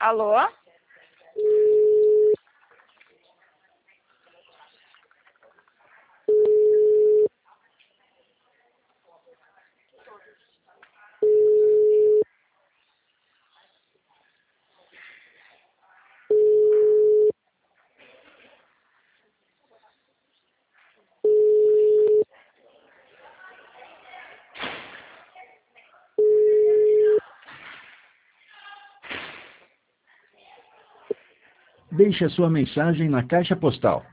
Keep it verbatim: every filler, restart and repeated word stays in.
Alô? Deixe a sua mensagem na caixa postal